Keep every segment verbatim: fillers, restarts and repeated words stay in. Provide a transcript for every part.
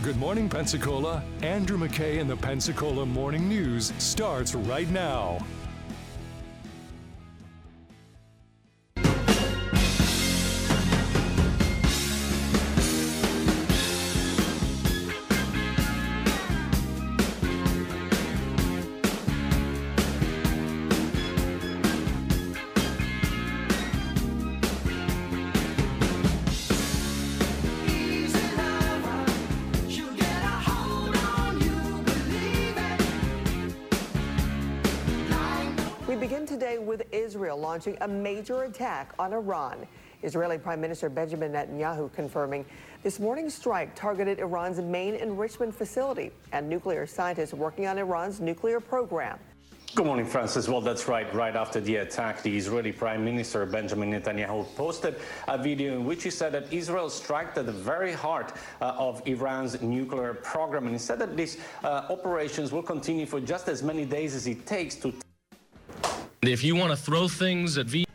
Good morning, Pensacola. Andrew McKay in the Pensacola Morning News starts right now. We begin today with Israel launching a major attack on Iran. Israeli Prime Minister Benjamin Netanyahu confirming this morning's strike targeted Iran's main enrichment facility and nuclear scientists working on Iran's nuclear program. Good morning, Francis. Well, that's right. Right after the attack, the Israeli Prime Minister Benjamin Netanyahu posted a video in which he said that Israel struck at the very heart uh, of Iran's nuclear program. And he said that these uh, operations will continue for just as many days as it takes to. If you want to throw things at V.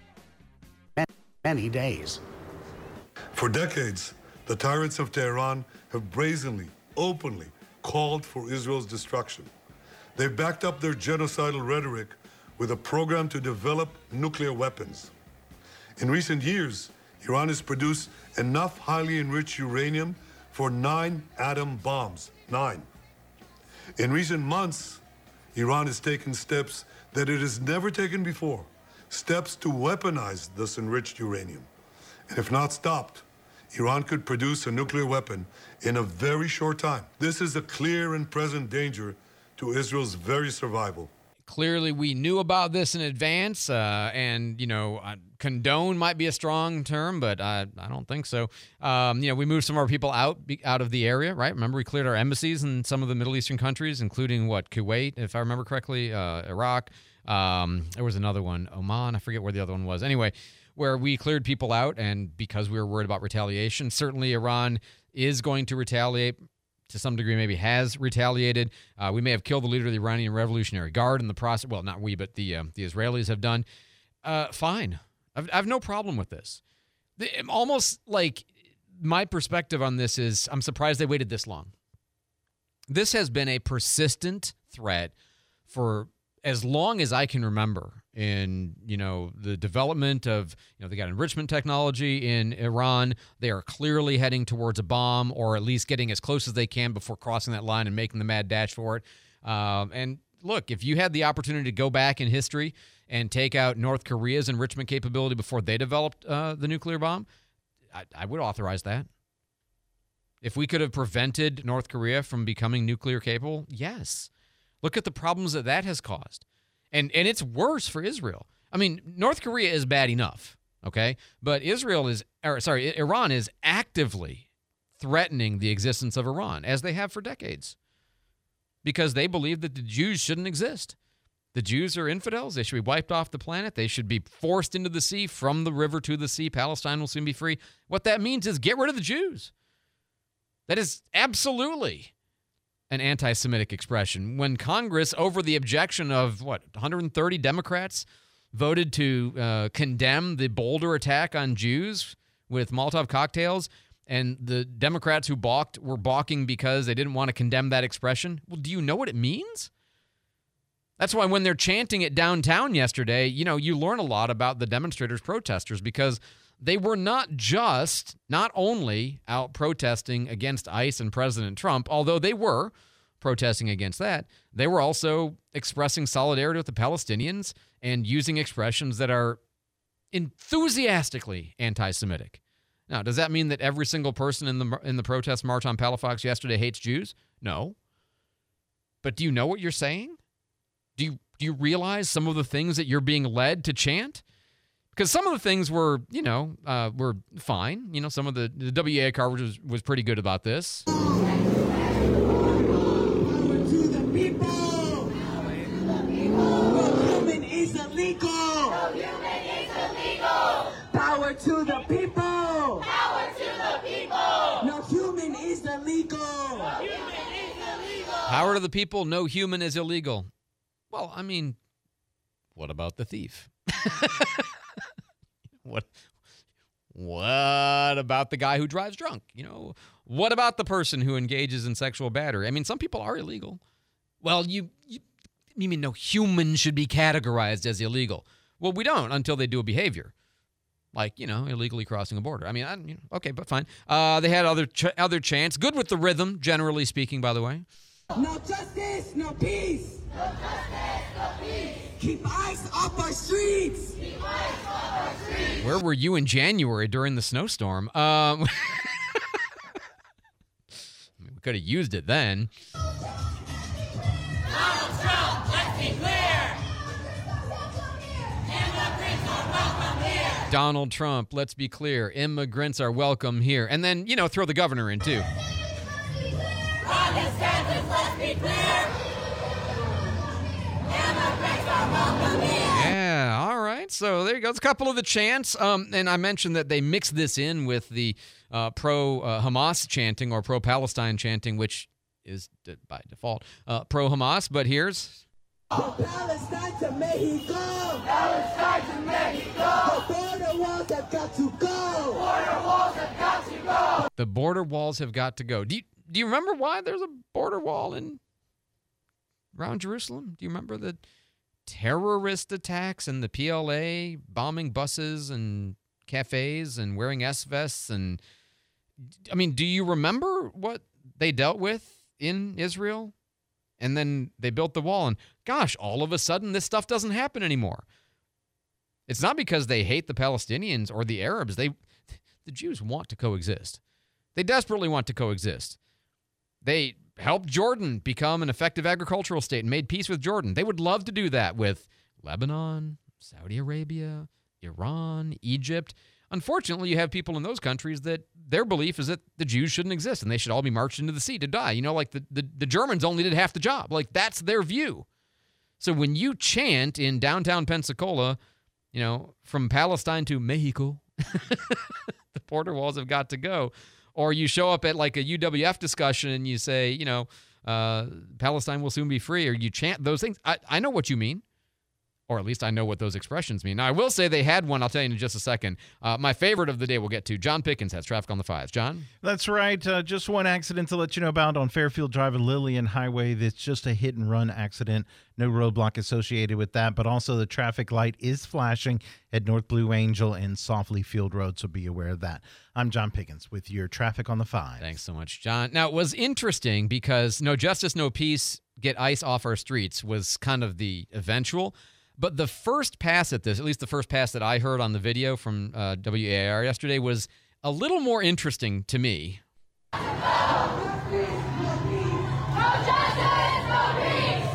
Many days. For decades, the tyrants of Tehran have brazenly, openly called for Israel's destruction. They've backed up their genocidal rhetoric with a program to develop nuclear weapons. In recent years, Iran has produced enough highly enriched uranium for nine atom bombs. Nine. In recent months, Iran has taken steps that it has never taken before, steps to weaponize this enriched uranium. And if not stopped, Iran could produce a nuclear weapon in a very short time. This is a clear and present danger to Israel's very survival. Clearly, we knew about this in advance, uh, and, you know, uh, condone might be a strong term, but I, I don't think so. Um, you know, we moved some of our people out out of the area, right? Remember, we cleared our embassies in some of the Middle Eastern countries, including, what, Kuwait, if I remember correctly, uh, Iraq. Um, there was another one, Oman. I forget where the other one was. Anyway, where we cleared people out, and because we were worried about retaliation, certainly Iran is going to retaliate. To some degree, maybe has retaliated. Uh, we may have killed the leader of the Iranian Revolutionary Guard in the process. Well, not we, but the uh, the Israelis have done. Uh, fine. I've, I have no problem with this. The, almost like my perspective on this is I'm surprised they waited this long. This has been a persistent threat for as long as I can remember in, you know, the development of, you know, they got enrichment technology in Iran. They are clearly heading towards a bomb, or at least getting as close as they can before crossing that line and making the mad dash for it. Um, and look, if you had the opportunity to go back in history and take out North Korea's enrichment capability before they developed uh, the nuclear bomb, I, I would authorize that. If we could have prevented North Korea from becoming nuclear capable, yes. Look at the problems that that has caused. And and it's worse for Israel. I mean, North Korea is bad enough, okay? But Israel is, or sorry, Iran is actively threatening the existence of Iran, as they have for decades, because they believe that the Jews shouldn't exist. The Jews are infidels. They should be wiped off the planet. They should be forced into the sea, from the river to the sea. Palestine will soon be free. What that means is get rid of the Jews. That is absolutely an anti-Semitic expression. When Congress, over the objection of, what, one hundred thirty Democrats, voted to uh, condemn the Boulder attack on Jews with Molotov cocktails, and the Democrats who balked were balking because they didn't want to condemn that expression, well, do you know what it means? That's why when they're chanting it downtown yesterday, you know, you learn a lot about the demonstrators, protesters, because they were not just, not only out protesting against ICE and President Trump, although they were protesting against that, they were also expressing solidarity with the Palestinians and using expressions that are enthusiastically anti-Semitic. Now, does that mean that every single person in the in the protest march on Palafox yesterday hates Jews? No. But do you know what you're saying? Do you, do you realize some of the things that you're being led to chant? Because some of the things were, you know, uh, were fine. You know, some of the, the W A coverage was, was pretty good about this. Power to the people! Power to the people! No human is illegal! No human is illegal! Power to the people! Power to the people! No human is illegal! No human is illegal! Power to the people, no human is illegal. Well, I mean, what about the thief? What what about the guy who drives drunk? You know, What about the person who engages in sexual battery? I mean, some people are illegal. Well, you, you, you mean no human should be categorized as illegal? Well, we don't until they do a behavior. Like, you know, illegally crossing a border. I mean, I, you know, okay, but fine. Uh, they had other ch- other chants. Good with the rhythm, generally speaking, by the way. No justice, no peace. No justice, no peace. Keep ICE off our streets. Keep ICE off our streets. Where were you in January during the snowstorm? Um, we could have used it then. Donald Trump, let's be clear. Immigrants are welcome here. Donald Trump, let's be clear. Immigrants are welcome here. And then, you know, throw the governor in, too. Ron DeSantis, let's be clear. Immigrants are welcome here. Yeah, all right. So there you go. It's a couple of the chants. Um, and I mentioned that they mixed this in with the uh, pro-Hamas chanting or pro-Palestine chanting, which is d- by default uh, pro-Hamas. But here's... From Palestine to Mexico. Palestine to Mexico. The border walls have got to go. Border walls have got to go. The border walls have got to go. Do you, do you remember why there's a border wall in around Jerusalem? Do you remember the terrorist attacks and the P L A bombing buses and cafes and wearing S-vests? And I mean, do you remember what they dealt with in Israel? And then they built the wall, and gosh, all of a sudden this stuff doesn't happen anymore. It's not because they hate the Palestinians or the Arabs. They, the Jews want to coexist. They desperately want to coexist. They helped Jordan become an effective agricultural state and made peace with Jordan. They would love to do that with Lebanon, Saudi Arabia, Iran, Egypt. Unfortunately, you have people in those countries that their belief is that the Jews shouldn't exist and they should all be marched into the sea to die. You know, like the, the, the Germans only did half the job. Like, that's their view. So when you chant in downtown Pensacola, you know, from Palestine to Mexico, the border walls have got to go. Or you show up at like a U W F discussion and you say, you know, uh, Palestine will soon be free, or you chant those things. I, I know what you mean. Or at least I know what those expressions mean. Now, I will say they had one. I'll tell you in just a second. Uh, my favorite of the day we'll get to. John Pickens has traffic on the fives. John? That's right. Uh, just one accident to let you know about on Fairfield Drive and Lillian Highway. That's just a hit-and-run accident. No roadblock associated with that. But also the traffic light is flashing at North Blue Angel and Softly Field Road, so be aware of that. I'm John Pickens with your traffic on the five. Thanks so much, John. Now, it was interesting because no justice, no peace, get ICE off our streets was kind of the eventual. But the first pass at this, at least the first pass that I heard on the video from uh, W A I R yesterday, was a little more interesting to me. No justice, no peace.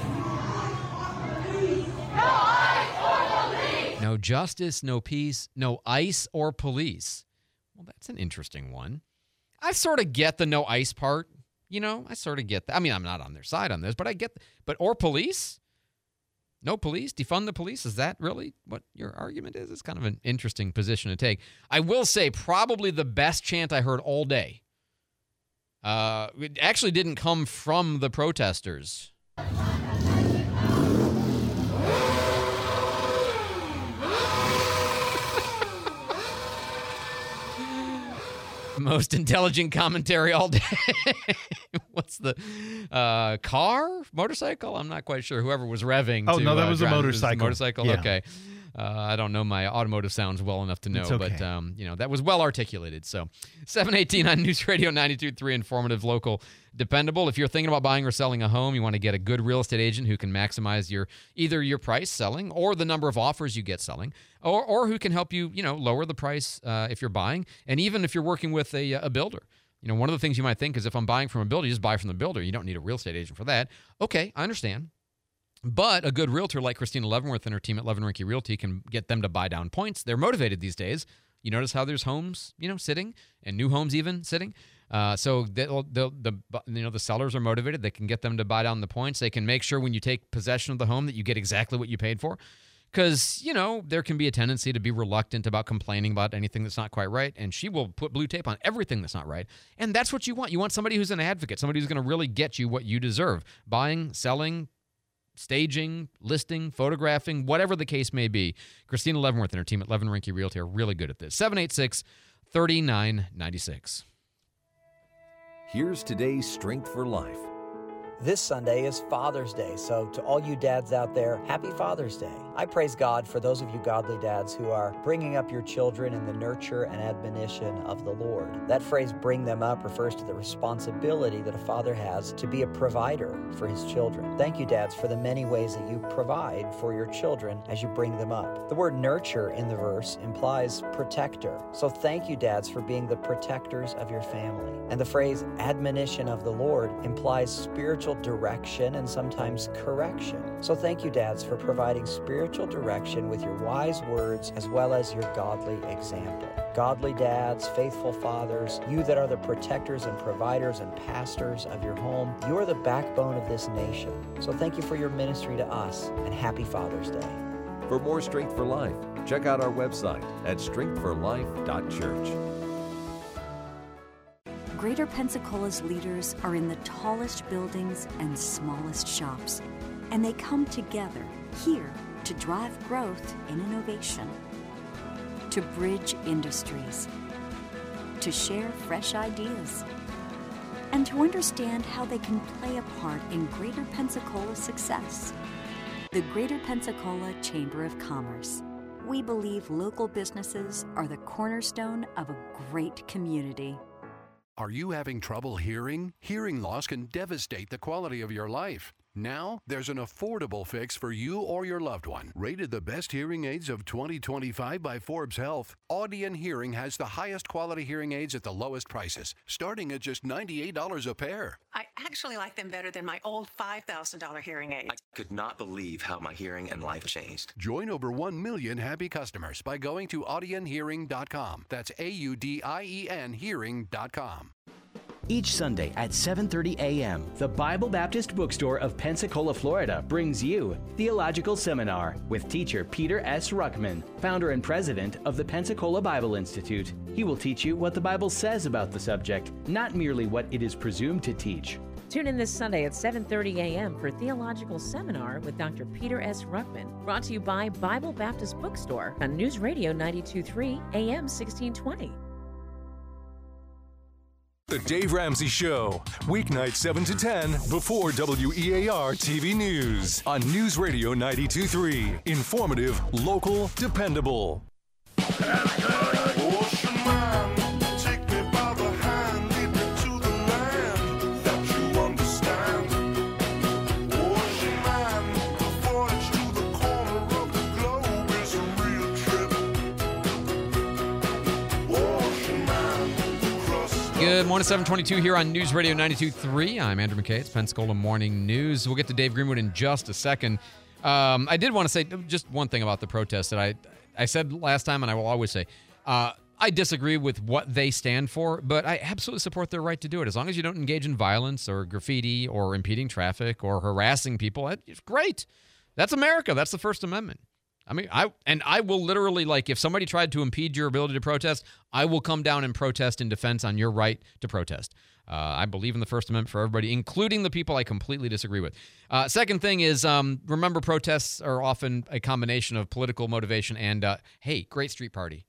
No ICE or police. No justice, no peace, no ICE or police. Well, that's an interesting one. I sort of get the no ICE part. You know, I sort of get that. I mean, I'm not on their side on this, but I get, but or police? No police? Defund the police? Is that really what your argument is? It's kind of an interesting position to take. I will say probably the best chant I heard all day. Uh, it actually didn't come from the protesters. Most intelligent commentary all day. What's the uh, car? Motorcycle? I'm not quite sure. Whoever was revving. Oh, to, no, that uh, was a drive. motorcycle. Was a motorcycle? Yeah. Okay. Uh, I don't know my automotive sounds well enough to know, It's okay. but um, you know that was well articulated. So, seven eighteen on News Radio ninety-two point three, informative, local, dependable. If you're thinking about buying or selling a home, you want to get a good real estate agent who can maximize your either your price selling or the number of offers you get selling, or or who can help you, you know, lower the price uh, if you're buying, and even if you're working with a a builder. You know, one of the things you might think is if I'm buying from a builder, you just buy from the builder. You don't need a real estate agent for that. Okay, I understand. But a good realtor like Christina Leavenworth and her team at Levin Rinke Realty can get them to buy down points. They're motivated these days. You notice how there's homes, you know, sitting, and new homes even sitting. Uh, so they'll, they'll, the you know the sellers are motivated. They can get them to buy down the points. They can make sure when you take possession of the home that you get exactly what you paid for. Because, you know, there can be a tendency to be reluctant about complaining about anything that's not quite right, and she will put blue tape on everything that's not right. And that's what you want. You want somebody who's an advocate, somebody who's going to really get you what you deserve. Buying, selling, staging, listing, photographing, whatever the case may be. Christina Leavenworth and her team at Levin Rinke Realty are really good at this. seven eight six, three nine nine six. Here's today's Strength for Life. This Sunday is Father's Day, so to all you dads out there, happy Father's Day. I praise God for those of you godly dads who are bringing up your children in the nurture and admonition of the Lord. That phrase, bring them up, refers to the responsibility that a father has to be a provider for his children. Thank you, dads, for the many ways that you provide for your children as you bring them up. The word nurture in the verse implies protector, so thank you, dads, for being the protectors of your family. And the phrase admonition of the Lord implies spiritual direction and sometimes correction. So thank you, dads, for providing spiritual direction with your wise words as well as your godly example. Godly dads, faithful fathers, you that are the protectors and providers and pastors of your home, you are the backbone of this nation. So thank you for your ministry to us, and happy Father's Day. For more Strength for Life, check out our website at strength for life dot church. Greater Pensacola's leaders are in the tallest buildings and smallest shops, and they come together here to drive growth and innovation, to bridge industries, to share fresh ideas, and to understand how they can play a part in Greater Pensacola's success. The Greater Pensacola Chamber of Commerce. We believe local businesses are the cornerstone of a great community. Are you having trouble hearing? Hearing loss can devastate the quality of your life. Now, there's an affordable fix for you or your loved one. Rated the best hearing aids of twenty twenty-five by Forbes Health, Audion Hearing has the highest quality hearing aids at the lowest prices, starting at just ninety-eight dollars a pair. I actually like them better than my old five thousand dollars hearing aids. I could not believe how my hearing and life changed. Join over one million happy customers by going to audion hearing dot com. That's A U D I E N hearing dot com. Each Sunday at seven thirty a.m., the Bible Baptist Bookstore of Pensacola, Florida brings you Theological Seminar with teacher Peter S. Ruckman, founder and president of the Pensacola Bible Institute. He will teach you what the Bible says about the subject, not merely what it is presumed to teach. Tune in this Sunday at seven thirty a.m. for Theological Seminar with Doctor Peter S. Ruckman, brought to you by Bible Baptist Bookstore on News Radio ninety-two point three A M sixteen twenty. The Dave Ramsey Show, weeknight seven to ten before W E A R T V News on News Radio ninety-two point three. Informative, local, dependable. Good morning, seven twenty-two here on News Radio ninety-two point three. I'm Andrew McKay. It's Pensacola Morning News. We'll get to Dave Greenwood in just a second. Um, I did want to say just one thing about the protest that I, I said last time, and I will always say. Uh, I disagree with what they stand for, but I absolutely support their right to do it. As long as you don't engage in violence or graffiti or impeding traffic or harassing people, it's great. That's America. That's the First Amendment. I mean, I and I will literally, like, if somebody tried to impede your ability to protest, I will come down and protest in defense on your right to protest. Uh, I believe in the First Amendment for everybody, including the people I completely disagree with. Uh, second thing is, um, remember, protests are often a combination of political motivation and, uh, hey, great street party.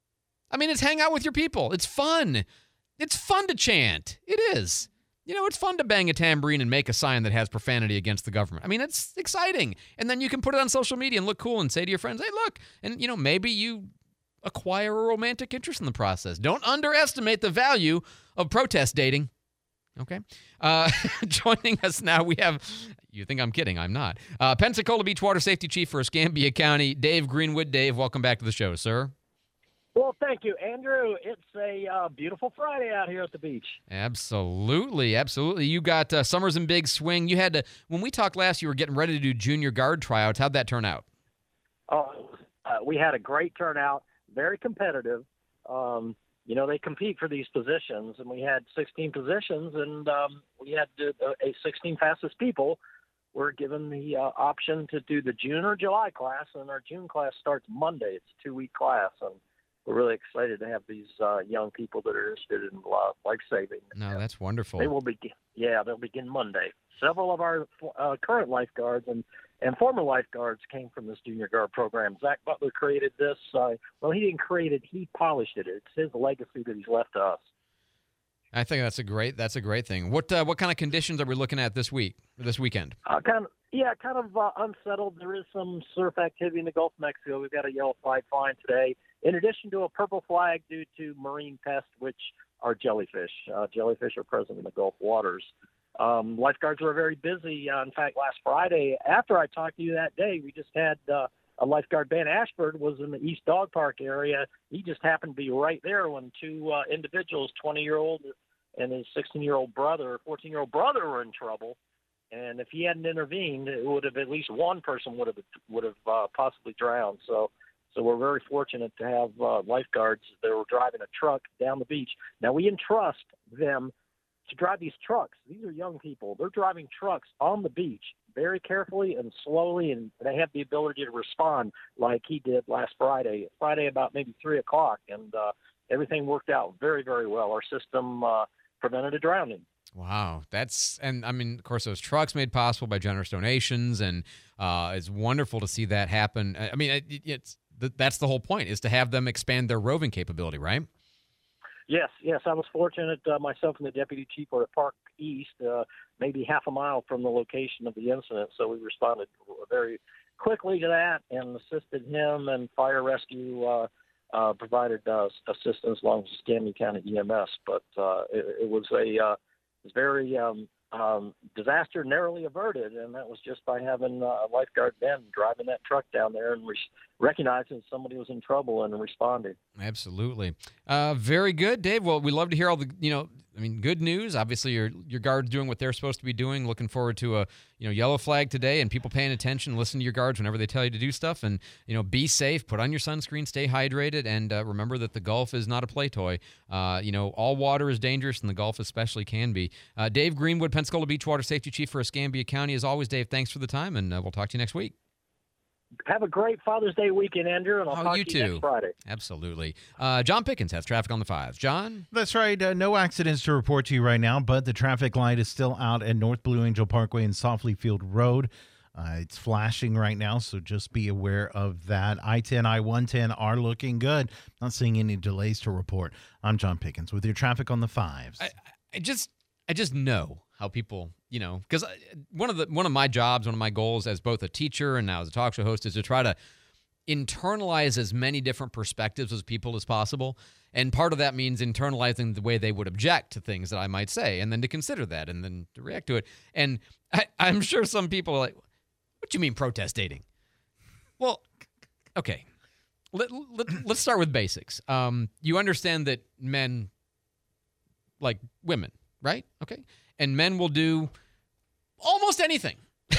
I mean, it's hang out with your people. It's fun. It's fun to chant. It is. You know, it's fun to bang a tambourine and make a sign that has profanity against the government. I mean, it's exciting. And then you can put it on social media and look cool and say to your friends, hey, look. And, you know, maybe you acquire a romantic interest in the process. Don't underestimate the value of protest dating. Okay? Uh, joining us now, we have, you think I'm kidding, I'm not. Uh, Pensacola Beach Water Safety Chief for Escambia County, Dave Greenwood. Dave, welcome back to the show, sir. Well, thank you, Andrew. It's a uh, beautiful Friday out here at the beach. Absolutely, absolutely. You got uh, summer's in big swing. You had to, when we talked last, you were getting ready to do junior guard tryouts. How'd that turn out? Oh, uh, we had a great turnout, very competitive. Um, you know, they compete for these positions, and we had sixteen positions, and um, we had to, uh, a sixteen fastest people were given the uh, option to do the June or July class, and our June class starts Monday. It's a two-week class, and we're really excited to have these uh, young people that are interested in life saving. No, that's wonderful. They will begin. Yeah, they'll begin Monday. Several of our uh, current lifeguards and, and former lifeguards came from this junior guard program. Zach Butler created this. Uh, well, he didn't create it. He polished it. It's his legacy that he's left to us. I think that's a great that's a great thing. What uh, what kind of conditions are we looking at this week, this weekend? Uh, kind of, yeah, kind of uh, unsettled. There is some surf activity in the Gulf of Mexico. We've got a yellow flag flying today, in addition to a purple flag due to marine pests, which are jellyfish. Uh, jellyfish are present in the Gulf waters. Um, lifeguards were very busy. Uh, in fact, last Friday, after I talked to you that day, we just had uh, a lifeguard, Ben Ashford, was in the East Dog Park area. He just happened to be right there when two uh, individuals, twenty-year-old and his sixteen-year-old brother, fourteen-year-old brother, were in trouble. And if he hadn't intervened, it would have at least one person would have would have uh, possibly drowned. So, so we're very fortunate to have uh, lifeguards that were driving a truck down the beach. Now we entrust them to drive these trucks. These are young people. They're driving trucks on the beach very carefully and slowly, and they have the ability to respond like he did last Friday. Friday about maybe three o'clock, and uh, everything worked out very, very well. Our system uh, prevented a drowning. Wow, that's and I mean, of course, those trucks made possible by generous donations, and uh, it's wonderful to see that happen. I mean, it, it's that's the whole point, is to have them expand their roving capability, right? Yes, yes, I was fortunate. Uh, myself and the deputy chief were at Park East, uh, maybe half a mile from the location of the incident, so we responded very quickly to that and assisted him, and fire rescue uh, uh, provided uh, assistance along with Stanley County E M S. But uh, it, it was a uh, it was very um, um, disaster narrowly averted, and that was just by having uh, a lifeguard Ben driving that truck down there and re- recognizing somebody was in trouble and responding. Absolutely. Uh, very good, Dave. Well, we love to hear all the, you know, I mean, good news. Obviously, your your guards doing what they're supposed to be doing. Looking forward to a, you know, yellow flag today, and people paying attention. Listen to your guards whenever they tell you to do stuff, and, you know, be safe. Put on your sunscreen. Stay hydrated, and uh, remember that the Gulf is not a play toy. Uh, you know, all water is dangerous, and the Gulf especially can be. Uh, Dave Greenwood, Pensacola Beach Water Safety Chief for Escambia County. As always, Dave, thanks for the time, and uh, we'll talk to you next week. Have a great Father's Day weekend, Andrew, and I'll oh, talk you to you too. next Friday. Absolutely. Uh, John Pickens has traffic on the fives. John? That's right. Uh, no accidents to report to you right now, but the traffic light is still out at North Blue Angel Parkway and Softly Field Road. Uh, it's flashing right now, so just be aware of that. I ten, I one ten are looking good. Not seeing any delays to report. I'm John Pickens with your traffic on the fives. I, I just I just know how people, you know, because one of the one of my jobs, one of my goals as both a teacher and now as a talk show host is to try to internalize as many different perspectives as people as possible. And part of that means internalizing the way they would object to things that I might say, and then to consider that and then to react to it. And I, I'm sure some people are like, what do you mean protest dating? Well, okay. Let, let, let's start with basics. Um, you understand that men like women, right? Okay. And men will do almost anything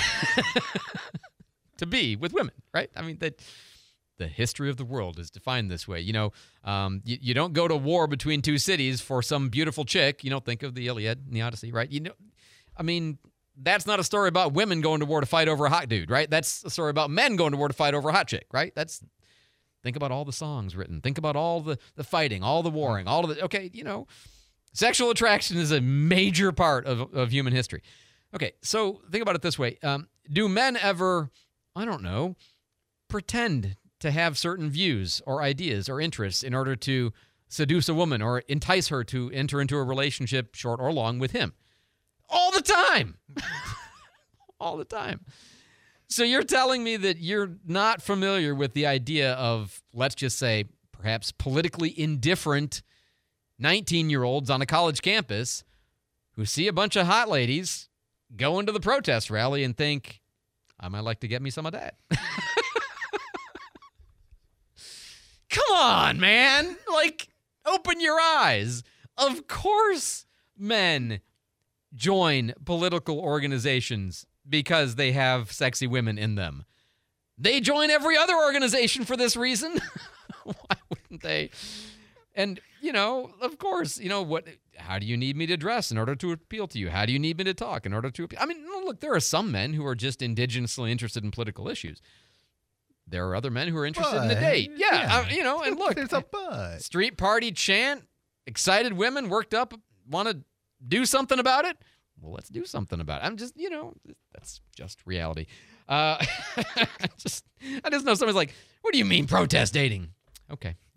to be with women, right? I mean, that the history of the world is defined this way. You know, um, you, you don't go to war between two cities for some beautiful chick. You don't think of the Iliad and the Odyssey, right? You know, I mean, that's not a story about women going to war to fight over a hot dude, right? That's a story about men going to war to fight over a hot chick, right? That's think about all the songs written. Think about all the, the fighting, all the warring, all of the, okay, you know, sexual attraction is a major part of, of human history. Okay, so think about it this way. Um, do men ever, I don't know, pretend to have certain views or ideas or interests in order to seduce a woman or entice her to enter into a relationship, short or long, with him? All the time. All the time. So you're telling me that you're not familiar with the idea of, let's just say, perhaps politically indifferent nineteen-year-olds on a college campus who see a bunch of hot ladies go into the protest rally and think, I might like to get me some of that. Come on, man. Like, open your eyes. Of course men join political organizations because they have sexy women in them. They join every other organization for this reason. Why wouldn't they? And, you know, of course, you know, what? How do you need me to dress in order to appeal to you? How do you need me to talk in order to appeal? I mean, look, there are some men who are just indigenously interested in political issues. There are other men who are interested but, in the date. Yeah, yeah. Uh, you know, and look. There's a but. Street party chant, excited women, worked up, want to do something about it? Well, let's do something about it. I'm just, you know, that's just reality. Uh, just, I just know somebody's like, what do you mean protest dating? Okay.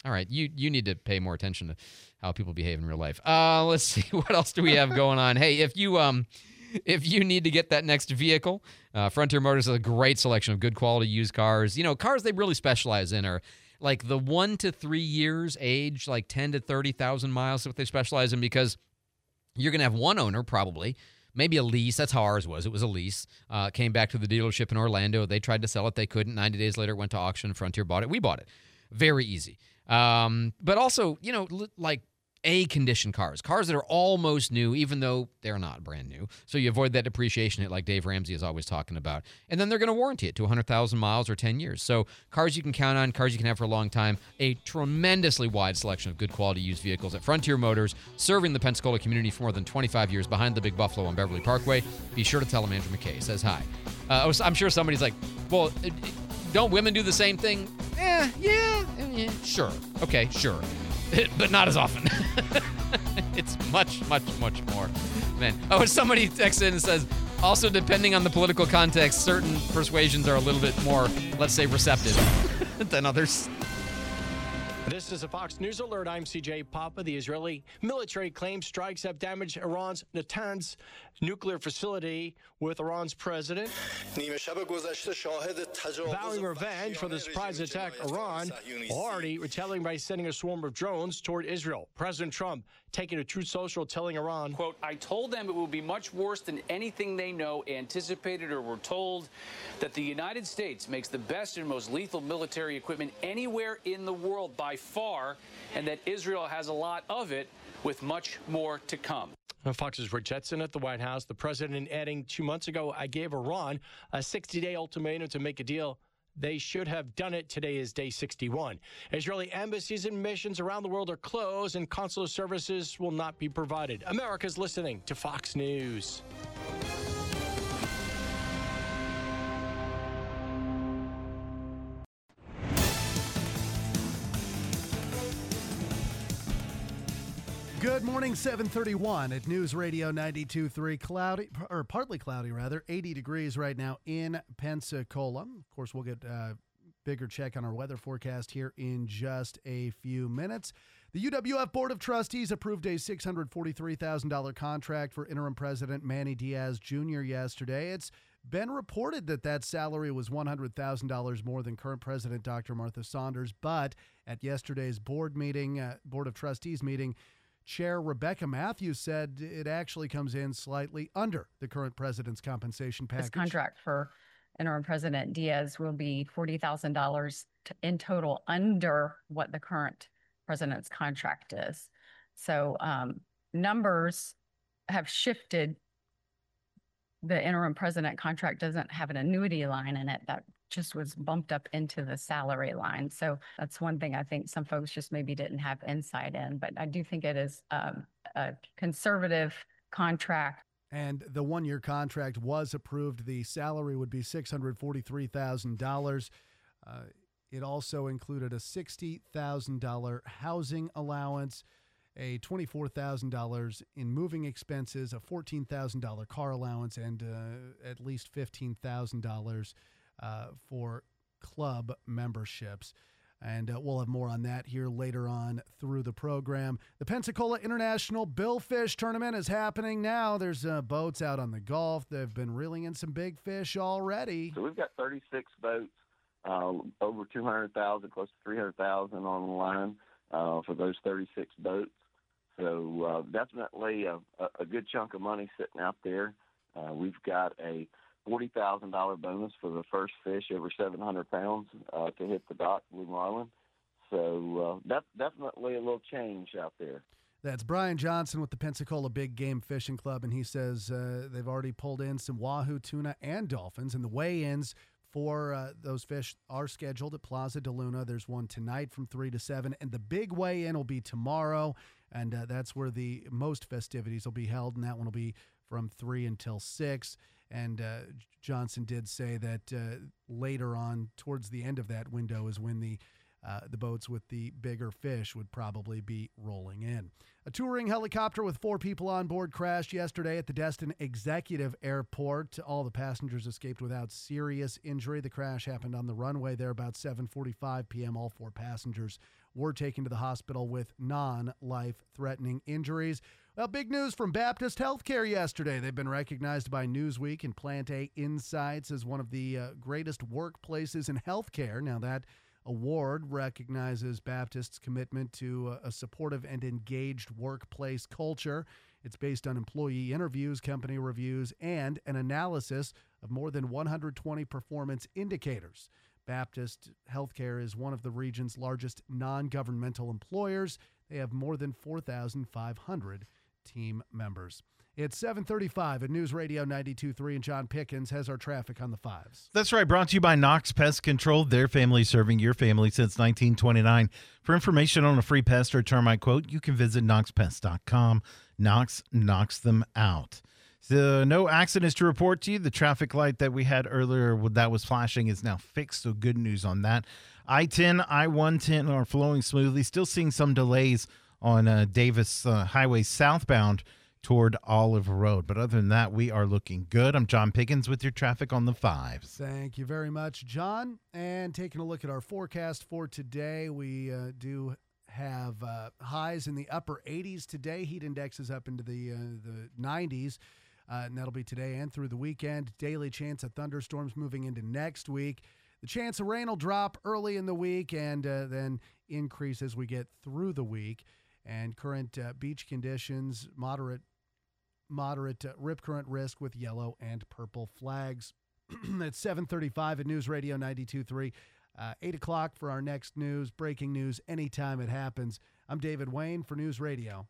All right, you you need to pay more attention to how people behave in real life. Uh, let's see, what else do we have going on? Hey, if you um, if you need to get that next vehicle, uh, Frontier Motors has a great selection of good quality used cars. You know, cars they really specialize in are like the one to three years age, like ten to thirty thousand miles. Is what they specialize in, because you're gonna have one owner probably. Maybe a lease. That's how ours was. It was a lease. Uh, came back to the dealership in Orlando. They tried to sell it. They couldn't. ninety days later, it went to auction. Frontier bought it. We bought it. Very easy. Um, but also, you know, like A-condition cars. Cars that are almost new, even though they're not brand new. So you avoid that depreciation hit like Dave Ramsey is always talking about. And then they're going to warranty it to one hundred thousand miles or ten years. So cars you can count on, cars you can have for a long time. A tremendously wide selection of good quality used vehicles at Frontier Motors, serving the Pensacola community for more than twenty-five years behind the Big Buffalo on Beverly Parkway. Be sure to tell them Andrew McKay says hi. Uh, I'm sure somebody's like, well, it, it, don't women do the same thing? Eh, yeah, yeah, sure. Okay, sure. But not as often. It's much, much, much more. Man. Oh, somebody texts in and says, also, depending on the political context, certain persuasions are a little bit more, let's say, receptive than others. This is a Fox News alert. I'm C J Papa. The Israeli military claims strikes have damaged Iran's Natanz nuclear facility, with Iran's president vowing revenge for the surprise attack. Iran already retaliating by sending a swarm of drones toward Israel. President Trump taking a Truth Social, telling Iran, quote, I told them it will be much worse than anything they know, anticipated, or were told, that the United States makes the best and most lethal military equipment anywhere in the world by far, and that Israel has a lot of it, with much more to come. Fox's Rick Jetson at the White House. The president adding, two months ago, I gave Iran a sixty-day ultimatum to make a deal. They should have done it. Today is day sixty-one. Israeli embassies and missions around the world are closed, and consular services will not be provided. America's listening to Fox News. Good morning, seven thirty-one at News Radio ninety-two point three. Cloudy, or partly cloudy, rather. eighty degrees right now in Pensacola. Of course, we'll get a bigger check on our weather forecast here in just a few minutes. The U W F Board of Trustees approved a six hundred forty-three thousand dollars contract for interim president Manny Diaz Junior yesterday. It's been reported that that salary was one hundred thousand dollars more than current president Doctor Martha Saunders, but at yesterday's board meeting, uh, Board of Trustees meeting, Chair Rebecca Matthews said it actually comes in slightly under the current president's compensation package. This contract for interim President Diaz will be forty thousand dollars in total under what the current president's contract is. So um, numbers have shifted. The interim president contract doesn't have an annuity line in it. That just was bumped up into the salary line. So that's one thing I think some folks just maybe didn't have insight in, but I do think it is um, a conservative contract. And the one-year contract was approved. The salary would be six hundred forty-three thousand dollars. Uh, it also included a sixty thousand dollars housing allowance, a twenty-four thousand dollars in moving expenses, a fourteen thousand dollars car allowance, and uh, at least fifteen thousand dollars uh, for club memberships. And uh, we'll have more on that here later on through the program. The Pensacola International Billfish Tournament is happening now. There's uh, boats out on the Gulf. They've been reeling in some big fish already. So we've got thirty-six boats, uh, over two hundred thousand, close to three hundred thousand on the line uh, for those thirty-six boats. So uh, definitely a, a good chunk of money sitting out there. Uh, we've got a forty thousand dollars bonus for the first fish over seven hundred pounds uh, to hit the dock, Blue Marlin. So uh, that's definitely a little change out there. That's Brian Johnson with the Pensacola Big Game Fishing Club, and he says uh, they've already pulled in some wahoo, tuna, and dolphins, and the weigh-ins for uh, those fish are scheduled at Plaza de Luna. There's one tonight from three to seven, and the big weigh-in will be tomorrow, and uh, that's where the most festivities will be held, and that one will be from three until six. And uh, Johnson did say that uh, later on, towards the end of that window, is when the Uh, the boats with the bigger fish would probably be rolling in. A touring helicopter with four people on board crashed yesterday at the Destin Executive Airport. All the passengers escaped without serious injury. The crash happened on the runway there about seven forty-five p.m. All four passengers were taken to the hospital with non-life-threatening injuries. Well, big news from Baptist Healthcare yesterday. They've been recognized by Newsweek and Plant A Insights as one of the uh, greatest workplaces in healthcare. Now, that award recognizes Baptist's commitment to a supportive and engaged workplace culture. It's based on employee interviews, company reviews, and an analysis of more than one hundred twenty performance indicators. Baptist Healthcare is one of the region's largest non-governmental employers. They have more than four thousand five hundred team members. It's seven thirty-five at News Radio ninety-two point three, and John Pickens has our traffic on the fives. That's right. Brought to you by Knox Pest Control. Their family serving your family since nineteen twenty-nine. For information on a free pest or termite quote, you can visit knox pest dot com. Knox knocks them out. So no accidents to report to you. The traffic light that we had earlier that was flashing is now fixed, so good news on that. I ten, I one ten are flowing smoothly. Still seeing some delays on uh, Davis uh, Highway southbound toward Olive Road. But other than that, we are looking good. I'm John Pickens with your traffic on the fives. Thank you very much, John. And taking a look at our forecast for today, we uh, do have uh, highs in the upper eighties today. Heat indexes up into the, uh, the nineties. Uh, and that'll be today and through the weekend. Daily chance of thunderstorms moving into next week. The chance of rain will drop early in the week and uh, then increase as we get through the week. And current uh, beach conditions, moderate moderate uh, rip current risk with yellow and purple flags. It's seven thirty-five at News Radio ninety-two point three. Uh, eight o'clock for our next news, breaking news anytime it happens. I'm David Wayne for News Radio.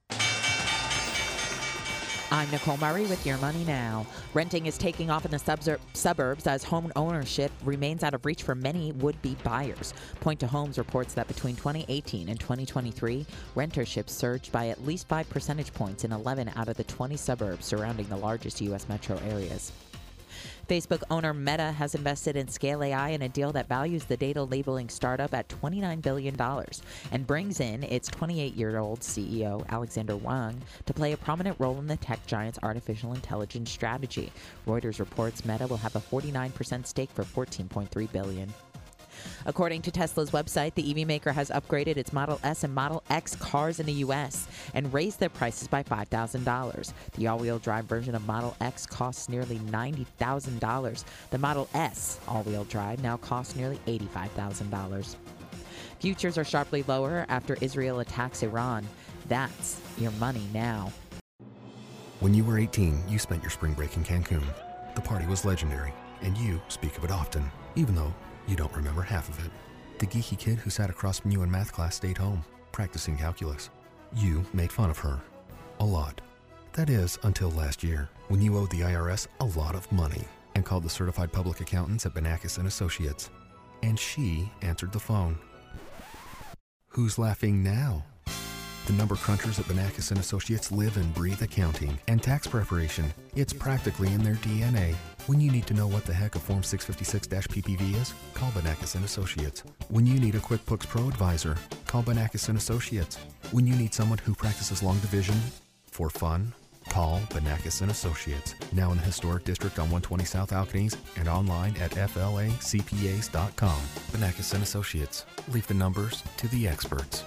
I'm Nicole Murray with Your Money Now. Renting is taking off in the subser- suburbs as home ownership remains out of reach for many would-be buyers. Point to Homes reports that between twenty eighteen and twenty twenty-three, rentership surged by at least five percentage points in eleven out of the twenty suburbs surrounding the largest U S metro areas. Facebook owner Meta has invested in Scale A I in a deal that values the data labeling startup at twenty-nine billion dollars and brings in its twenty-eight-year-old C E O, Alexander Wang, to play a prominent role in the tech giant's artificial intelligence strategy. Reuters reports Meta will have a forty-nine percent stake for fourteen point three billion dollars. According to Tesla's website, the E V maker has upgraded its Model S and Model X cars in the U S and raised their prices by five thousand dollars. The all-wheel drive version of Model X costs nearly ninety thousand dollars. The Model S all-wheel drive now costs nearly eighty-five thousand dollars. Futures are sharply lower after Israel attacks Iran. That's Your Money Now. When you were eighteen, you spent your spring break in Cancun. The party was legendary, and you speak of it often, even though you don't remember half of it. The geeky kid who sat across from you in math class stayed home, practicing calculus. You made fun of her. A lot. That is, until last year, when you owed the I R S a lot of money and called the certified public accountants at Banakis and Associates. And she answered the phone. Who's laughing now? The number crunchers at Banakis and Associates live and breathe accounting and tax preparation. It's practically in their D N A. When you need to know what the heck a Form six fifty-six P P V is, call Banakis and Associates. When you need a QuickBooks Pro advisor, call Banakis and Associates. When you need someone who practices long division for fun, call Banakis and Associates. Now in the historic district on one twenty South Alcanese and online at F L A C P As dot com. Banakis and Associates. Leave the numbers to the experts.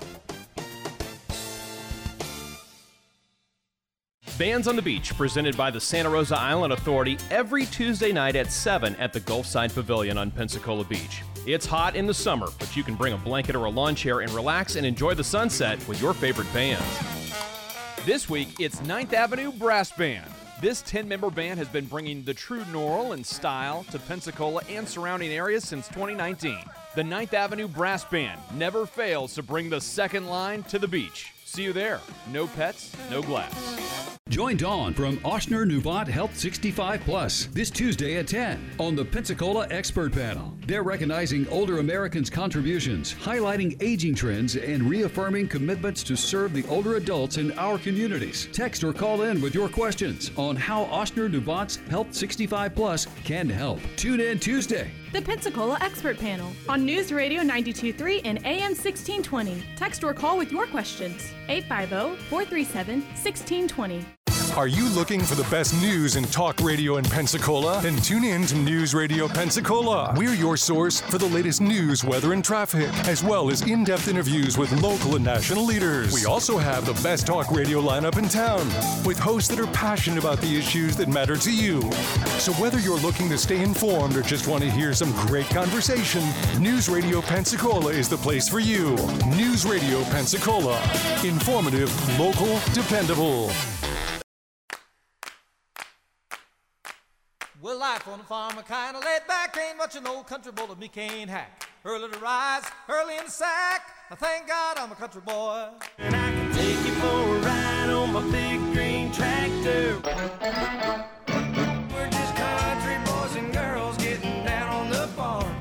Bands on the Beach, presented by the Santa Rosa Island Authority every Tuesday night at seven at the Gulfside Pavilion on Pensacola Beach. It's hot in the summer, but you can bring a blanket or a lawn chair and relax and enjoy the sunset with your favorite bands. This week, it's Ninth Avenue Brass Band. This ten-member band has been bringing the true Norl and style to Pensacola and surrounding areas since twenty nineteen. The Ninth Avenue Brass Band never fails to bring the second line to the beach. See you there. No pets, no glass. Join Dawn from Ochsner Nuvant Health sixty-five Plus this Tuesday at ten on the Pensacola Expert Panel. They're recognizing older Americans' contributions, highlighting aging trends, and reaffirming commitments to serve the older adults in our communities. Text or call in with your questions on how Ochsner Nuvant's Health sixty-five Plus can help. Tune in Tuesday. The Pensacola Expert Panel on News Radio ninety-two point three and A M sixteen twenty. Text or call with your questions. eight five zero, four three seven, one six two zero. Are you looking for the best news and talk radio in Pensacola? Then tune in to News Radio Pensacola. We're your source for the latest news, weather, and traffic, as well as in-depth interviews with local and national leaders. We also have the best talk radio lineup in town, with hosts that are passionate about the issues that matter to you. So whether you're looking to stay informed or just want to hear some great conversation, News Radio Pensacola is the place for you. News Radio Pensacola. Informative, local, dependable. Well, life on the farm, a kind of laid back, ain't much an old country boy me can't hack. Early to rise, early in the sack, I thank God I'm a country boy. And I can take you for a ride on my big green tractor. We're just country boys and girls getting down on the farm.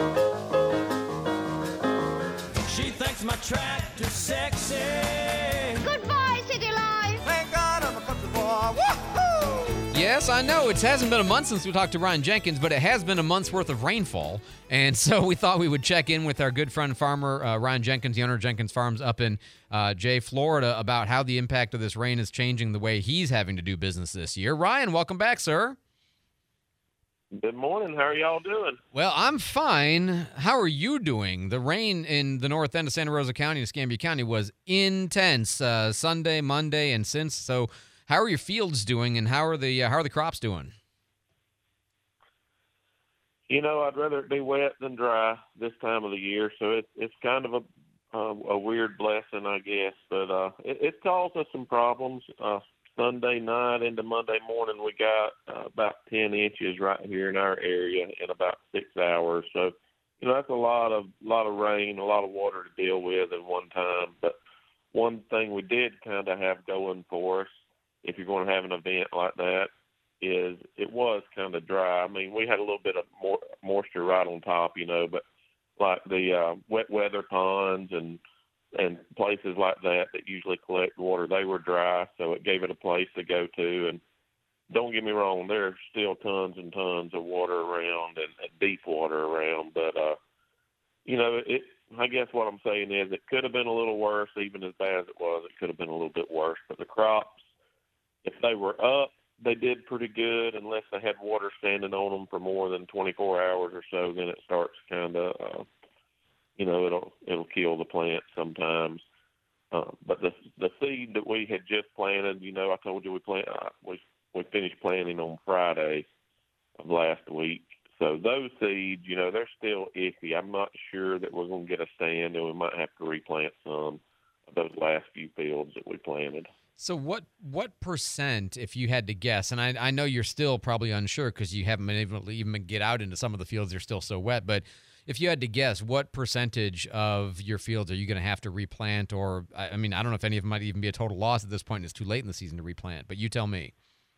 She thinks my tractor's sexy. Goodbye, city life. Thank God I'm a country boy. Woo-hoo! Yes, I know it hasn't been a month since we talked to Ryan Jenkins, but it has been a month's worth of rainfall. And so we thought we would check in with our good friend farmer uh, Ryan Jenkins, the owner of Jenkins Farms up in uh, Jay, Florida, about how the impact of this rain is changing the way he's having to do business this year. Ryan, welcome back, sir. Good morning. How are y'all doing? Well, I'm fine. How are you doing? The rain in the north end of Santa Rosa County and Escambia County was intense uh, Sunday, Monday, and since. So how are your fields doing, and how are the uh, how are the crops doing? You know, I'd rather it be wet than dry this time of the year, so it, it's kind of a uh, a weird blessing, I guess. But uh, it, it caused us some problems. Uh, Sunday night into Monday morning, we got uh, about ten inches right here in our area in about six hours. So, you know, that's a lot of lot of rain, a lot of water to deal with at one time. But one thing we did kind of have going for us, if you're going to have an event like that, is it was kind of dry. I mean, we had a little bit of more moisture right on top, you know, but like the uh, wet weather ponds and and places like that that usually collect water, they were dry, so it gave it a place to go to. And don't get me wrong, there's still tons and tons of water around and, and deep water around, but, uh, you know, it. I guess what I'm saying is it could have been a little worse, even as bad as it was. It could have been a little bit worse, but the crops, if they were up, they did pretty good unless they had water standing on them for more than twenty-four hours or so. Then it starts kind of, uh, you know, it'll it'll kill the plant sometimes. Uh, but the the seed that we had just planted, you know, I told you we plant uh, we we finished planting on Friday of last week. So those seeds, you know, they're still iffy. I'm not sure that we're going to get a stand, and we might have to replant some of those last few fields that we planted. So what what percent, if you had to guess, and I, I know you're still probably unsure because you haven't been able to even get out into some of the fields, they're still so wet, but if you had to guess, what percentage of your fields are you going to have to replant? Or, I, I mean, I don't know if any of them might even be a total loss at this point, and it's too late in the season to replant, but you tell me.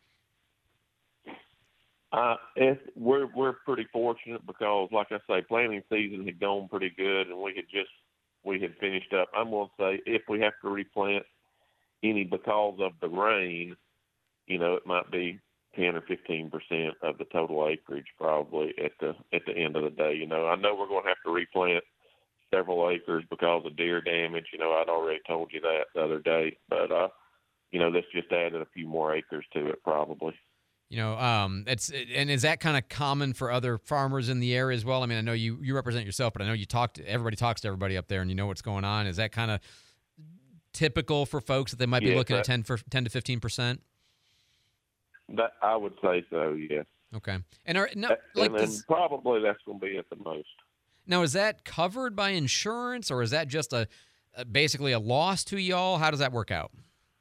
Uh, it's, we're we're pretty fortunate because, like I say, planting season had gone pretty good, and we had just we had finished up. I'm going to say if we have to replant any because of the rain, you know, it might be ten or fifteen percent of the total acreage probably at the at the end of the day. You know, I know we're going to have to replant several acres because of deer damage. You know, I'd already told you that the other day, but uh, you know, this just added a few more acres to it probably. You know, um, it's and is that kind of common for other farmers in the area as well? I mean, I know you, you represent yourself, but I know you talk to everybody talks to everybody up there, and you know what's going on. Is that kind of typical for folks that they might be yes, looking that, at ten for ten to fifteen percent? That I would say so. Yes. Okay. And are no and like then this, probably that's going to be at the most. now is that covered by insurance, or is that just a, a basically a loss to y'all? How does that work out?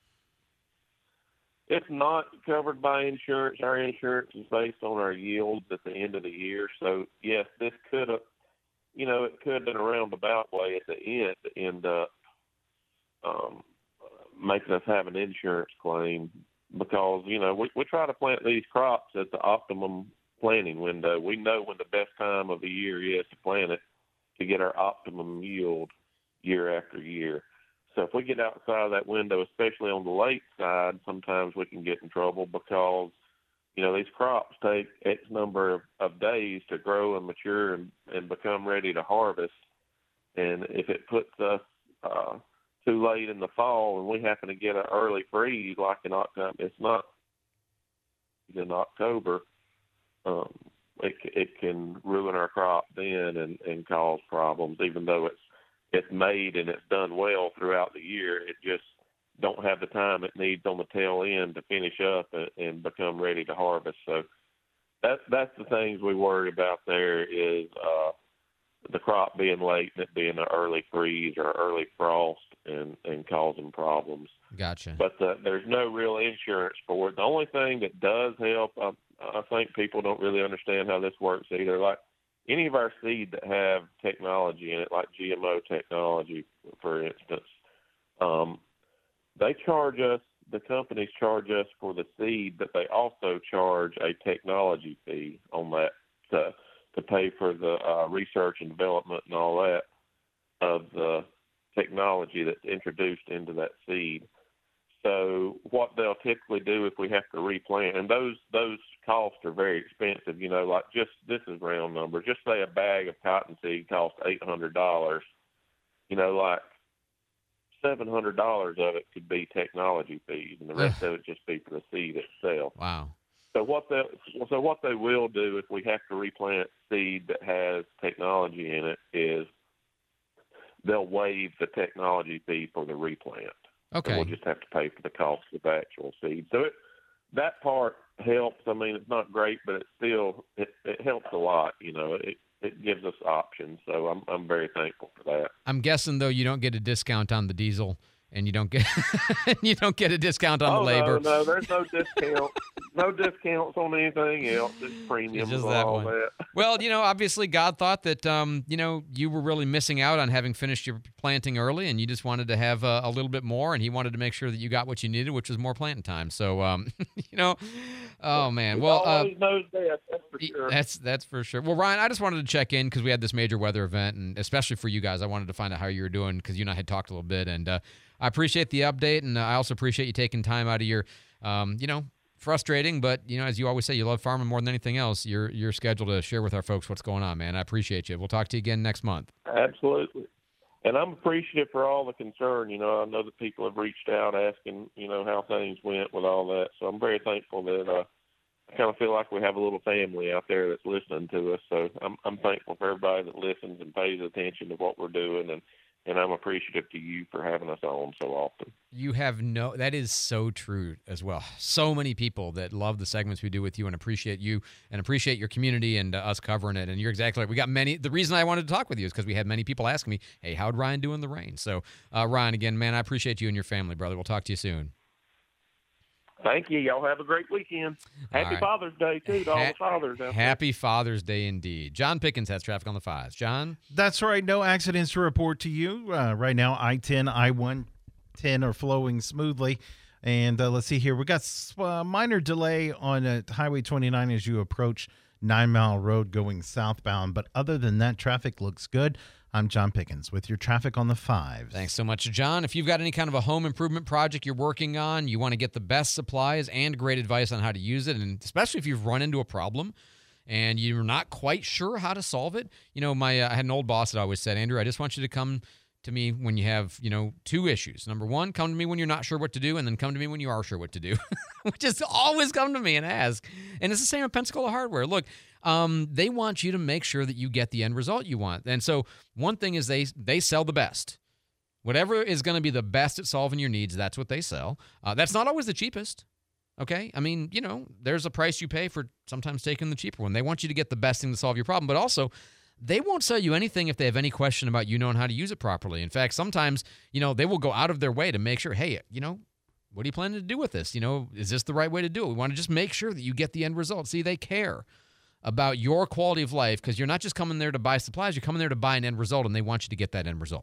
It's not covered by insurance. Our insurance is based on our yields at the end of the year. So, yes, this could have, you know, it could have been a roundabout way at the end to end up, um, making us have an insurance claim because, you know, we, we try to plant these crops at the optimum planting window. We know when the best time of the year is to plant it to get our optimum yield year after year. So if we get outside of that window, especially on the late side, sometimes we can get in trouble because, you know, these crops take X number of, of days to grow and mature and, and become ready to harvest. And if it puts us uh, too late in the fall and we happen to get an early freeze like in October, it's not in October, um, it, it can ruin our crop then and, and cause problems, even though it's it's made and it's done well throughout the year. It just don't have the time it needs on the tail end to finish up and, and become ready to harvest. So that's that's the things we worry about there is uh, the crop being late and it being an early freeze or early frost and, and causing problems. Gotcha. But uh, there's no real insurance for it. The only thing that does help, I, I think people don't really understand how this works either. Like any of our seed that have technology in it, like G M O technology, for instance, um, they charge us, the companies charge us for the seed, but they also charge a technology fee on that to, to pay for the uh, research and development and all that of the technology that's introduced into that seed. So what they'll typically do if we have to replant, and those those costs are very expensive, you know, like just, this is round numbers, just say a bag of cottonseed costs eight hundred dollars, you know, like seven hundred dollars of it could be technology fees, and the rest of it just be for the seed itself. Wow. So what they so what they will do if we have to replant seed that has technology in it is they'll waive the technology fee for the replant. Okay. So we'll just have to pay for the cost of the actual seed. So it, that part helps. I mean, it's not great, but it still it, it helps a lot. You know, it it gives us options. So I'm I'm very thankful for that. I'm guessing though you don't get a discount on the diesel, and you don't get you don't get a discount on oh, the labor. No, no, there's no discount. No discounts on anything else. It's premiums It's just and that all one. that. Well, you know, obviously God thought that, um, you know, you were really missing out on having finished your planting early, and you just wanted to have uh, a little bit more, and he wanted to make sure that you got what you needed, which was more planting time. So, um, you know, oh, man. He Well, uh, always knows best, that's for sure. That's that's for sure. Well, Ryan, I just wanted to check in because we had this major weather event, and especially for you guys, I wanted to find out how you were doing because you and I had talked a little bit, and uh, I appreciate the update, and I also appreciate you taking time out of your, um, you know, frustrating, but, you know, as you always say, you love farming more than anything else. You're, you're scheduled to share with our folks what's going on, man. I appreciate you. We'll talk to you again next month. Absolutely. And I'm appreciative for all the concern. You know, I know that people have reached out asking, you know, how things went with all that. So I'm very thankful that uh, I kind of feel like we have a little family out there that's listening to us. So I'm, I'm thankful for everybody that listens and pays attention to what we're doing. And, and I'm appreciative to you for having us on so often. You have no, that is so true as well. So many people that love the segments we do with you and appreciate you and appreciate your community and uh, us covering it. And you're exactly right. We got many, the reason I wanted to talk with you is because we had many people asking me, hey, how'd Ryan do in the rain? So uh, Ryan, again, man, I appreciate you and your family, brother. We'll talk to you soon. Thank you. Y'all have a great weekend. Happy right. Father's Day, too, to all Ha- the fathers out there. Happy Father's Day indeed. John Pickens has traffic on the fives. John? That's right. No accidents to report to you. Uh, right now, I ten, I one ten are flowing smoothly. And uh, let's see here. We got a uh, minor delay on uh, Highway twenty-nine as you approach Nine Mile Road going southbound. But other than that, traffic looks good. I'm John Pickens with your traffic on the fives. Thanks so much, John. If you've got any kind of a home improvement project you're working on, you want to get the best supplies and great advice on how to use it, and especially if you've run into a problem and you're not quite sure how to solve it. You know, my uh, I had an old boss that always said, Andrew, I just want you to come to me when you have, you know, two issues. Number one, come to me when you're not sure what to do, and then come to me when you are sure what to do, which is always come to me and ask. And it's the same with Pensacola Hardware. Look, um, they want you to make sure that you get the end result you want. And so one thing is they they sell the best. Whatever is going to be the best at solving your needs, that's what they sell. Uh, that's not always the cheapest. Okay? I mean, you know, there's a price you pay for sometimes taking the cheaper one. They want you to get the best thing to solve your problem, but also they won't sell you anything if they have any question about you knowing how to use it properly. In fact, sometimes, you know, they will go out of their way to make sure, hey, you know, what are you planning to do with this? You know, is this the right way to do it? We want to just make sure that you get the end result. See, they care about your quality of life because you're not just coming there to buy supplies. You're coming there to buy an end result, and they want you to get that end result.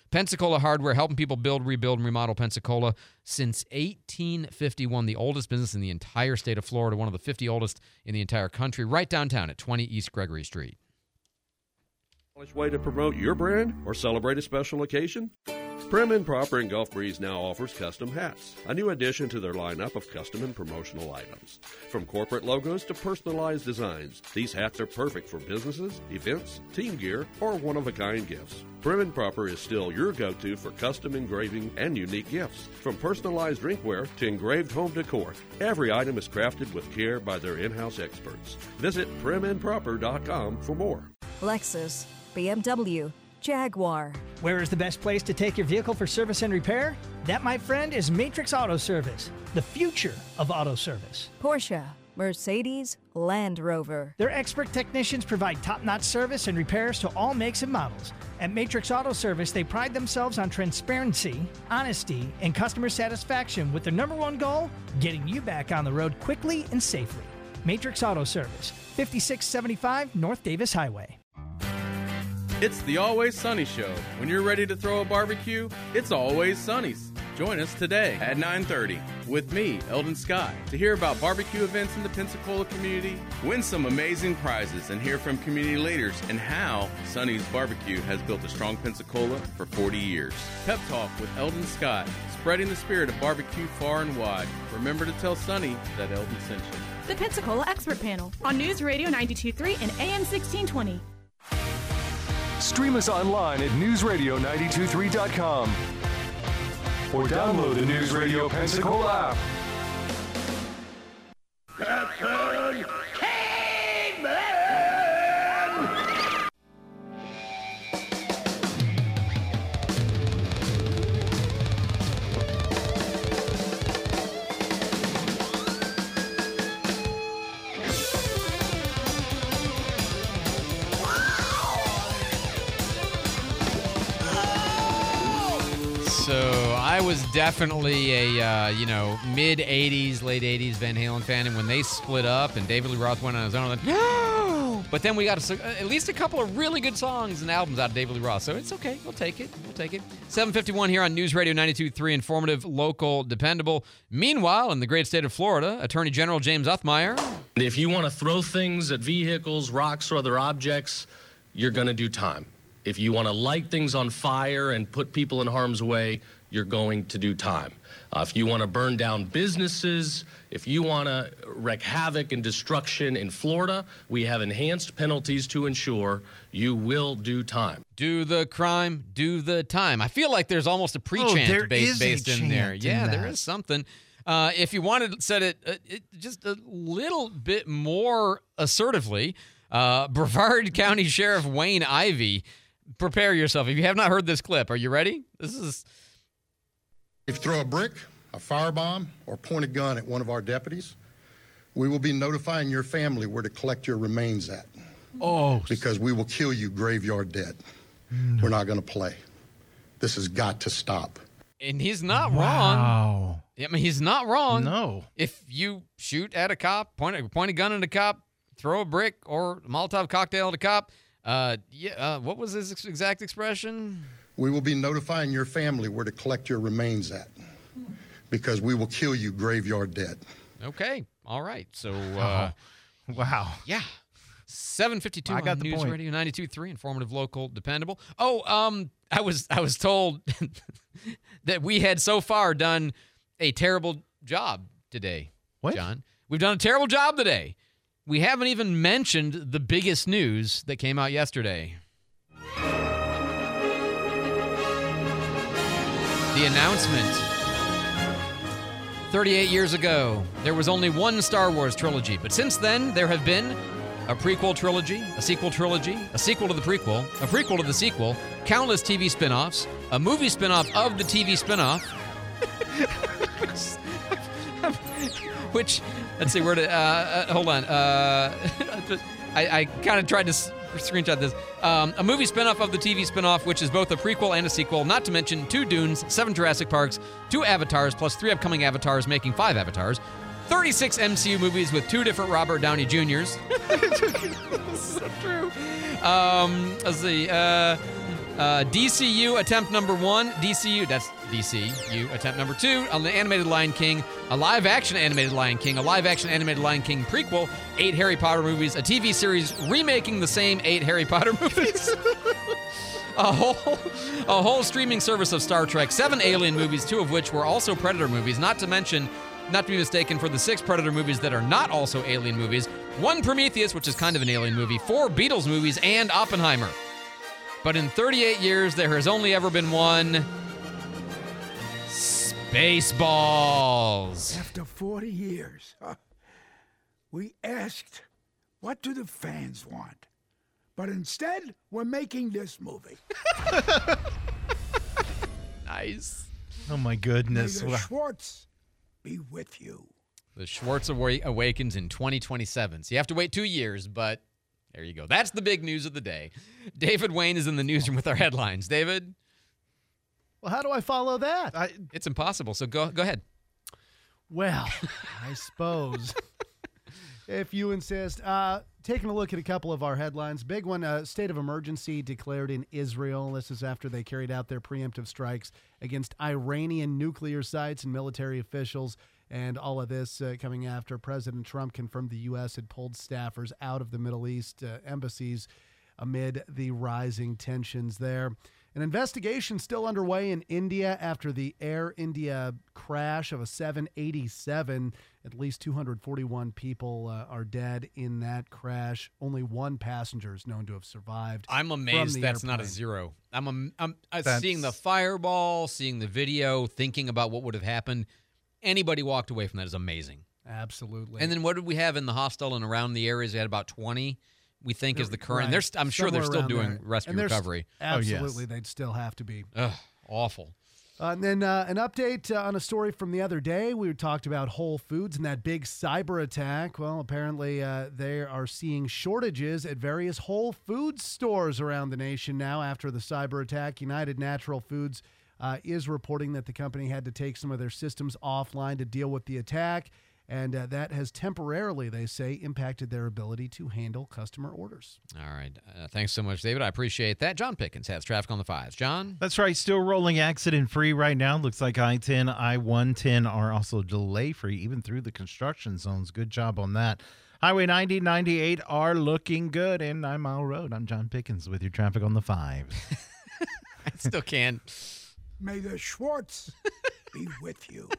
Pensacola Hardware, helping people build, rebuild, and remodel Pensacola since eighteen fifty-one, the oldest business in the entire state of Florida, one of the fifty oldest in the entire country, right downtown at twenty East Gregory Street. Way to promote your brand or celebrate a special occasion? Prim and Proper in Gulf Breeze now offers custom hats, a new addition to their lineup of custom and promotional items. From corporate logos to personalized designs, these hats are perfect for businesses, events, team gear, or one-of-a-kind gifts. Prim and Proper is still your go-to for custom engraving and unique gifts. From personalized drinkware to engraved home decor, every item is crafted with care by their in-house experts. Visit prim and proper dot com for more. Lexus, B M W, Jaguar. Where is the best place to take your vehicle for service and repair? That, my friend, is Matrix Auto Service, the future of auto service. Porsche, Mercedes, Land Rover. Their expert technicians provide top-notch service and repairs to all makes and models. At Matrix Auto Service, they pride themselves on transparency, honesty, and customer satisfaction with their number one goal, getting you back on the road quickly and safely. Matrix Auto Service, fifty-six seventy-five North Davis Highway. It's the Always Sunny Show. When you're ready to throw a barbecue, it's Always Sunny's. Join us today at nine thirty with me, Eldon Scott, to hear about barbecue events in the Pensacola community, win some amazing prizes, and hear from community leaders and how Sunny's Barbecue has built a strong Pensacola for forty years. Pep Talk with Eldon Scott, spreading the spirit of barbecue far and wide. Remember to tell Sunny that Eldon sent you. The Pensacola Expert Panel on News Radio ninety-two point three and A M sixteen twenty. Stream us online at news radio nine two three dot com or download the News Radio Pensacola app. Captain Caveman! So I was definitely a, uh, you know, mid-eighties, late eighties Van Halen fan, and when they split up and David Lee Roth went on his own, I was like, no! But then we got a, at least a couple of really good songs and albums out of David Lee Roth, so it's okay. We'll take it. We'll take it. seven fifty-one here on News Radio ninety-two point three, informative, local, dependable. Meanwhile, in the great state of Florida, Attorney General James Uthmeier. If you want to throw things at vehicles, rocks, or other objects, you're going to do time. If you want to light things on fire and put people in harm's way, you're going to do time. Uh, if you want to burn down businesses, if you want to wreak havoc and destruction in Florida, we have enhanced penalties to ensure you will do time. Do the crime, do the time. I feel like there's almost a pre-chant oh, based, based in there. In yeah, that. there is something. Uh, if you wanted to set it, uh, it just a little bit more assertively, uh, Brevard County Sheriff Wayne Ivey, prepare yourself. If you have not heard this clip, are you ready? This is... If you throw a brick, a firebomb, or point a gun at one of our deputies, we will be notifying your family where to collect your remains at. Oh. Because we will kill you graveyard dead. No. We're not going to play. This has got to stop. And he's not wow. wrong. I mean, he's not wrong. No. If you shoot at a cop, point a, point a gun at a cop, throw a brick or a Molotov cocktail at a cop, uh, yeah, uh, what was his exact expression? We will be notifying your family where to collect your remains at, because we will kill you graveyard dead. Okay. All right. So, uh, oh. wow. Yeah. seven fifty-two I got on the News point. Radio ninety-two point three, informative, local, dependable. Oh, um, I was I was told that we had so far done a terrible job today, what? John. We've done a terrible job today. We haven't even mentioned the biggest news that came out yesterday. The announcement. thirty-eight years ago, there was only one Star Wars trilogy, but since then, there have been a prequel trilogy, a sequel trilogy, a sequel to the prequel, a prequel to the sequel, countless T V spin-offs, a movie spin-off of the T V spin-off, which, let's see, where to, uh, uh, hold on, uh, I, I kind of tried to screenshot this. Um, a movie spinoff of the T V spinoff, which is both a prequel and a sequel, not to mention two Dunes, seven Jurassic Parks, two Avatars, plus three upcoming Avatars, making five Avatars, thirty-six M C U movies with two different Robert Downey Juniors This is so true. Um, let's see. Uh, Uh, D C U attempt number one. D C U, that's D C U attempt number two on the animated Lion King. A live-action animated Lion King. A live-action animated Lion King prequel. Eight Harry Potter movies. A T V series remaking the same eight Harry Potter movies. A whole, a whole streaming service of Star Trek. Seven Alien movies, two of which were also Predator movies. Not to mention, not to be mistaken, for the six Predator movies that are not also Alien movies. One Prometheus, which is kind of an Alien movie. Four Beatles movies, and Oppenheimer. But in thirty-eight years, there has only ever been one Spaceballs. After forty years, huh, we asked, what do the fans want? But instead, we're making this movie. Nice. Oh, my goodness. May the Schwartz be with you. The Schwartz Awa- awakens in twenty twenty-seven. So you have to wait two years, but there you go. That's the big news of the day. David Wayne is in the newsroom with our headlines. David? Well, how do I follow that? I, it's impossible, so go go ahead. Well, I suppose, if you insist. Uh, taking a look at a couple of our headlines. Big one, uh, state of emergency declared in Israel. This is after they carried out their preemptive strikes against Iranian nuclear sites and military officials. And all of this uh, coming after President Trump confirmed the U S had pulled staffers out of the Middle East uh, embassies amid the rising tensions there. An investigation still underway in India after the Air India crash of a seven eighty-seven. At least two hundred forty-one people uh, are dead in that crash. Only one passenger is known to have survived. I'm amazed that's airplane. not a zero. I'm, am, I'm, I'm That's- seeing the fireball, seeing the video, thinking about what would have happened. Anybody walked away from that is amazing. Absolutely. And then what did we have in the hostel and around the areas? We had about twenty, we think, is the current. Right. There's, I'm sure they're Somewhere still around doing there. rescue And there's- recovery. Absolutely, they'd still have to be. Ugh, awful. Uh, and then uh, an update uh, on a story from the other day. We talked about Whole Foods and that big cyber attack. Well, apparently uh, they are seeing shortages at various Whole Foods stores around the nation now after the cyber attack. United Natural Foods uh, is reporting that the company had to take some of their systems offline to deal with the attack. And uh, that has temporarily, they say, impacted their ability to handle customer orders. All right. Uh, thanks so much, David. I appreciate that. John Pickens has traffic on the fives. John? That's right. Still rolling accident-free right now. Looks like I ten, I one ten are also delay-free, even through the construction zones. Good job on that. Highway ninety, ninety-eight are looking good. And Nine Mile Road, I'm John Pickens with your traffic on the fives. I still can't. May the Schwartz be with you.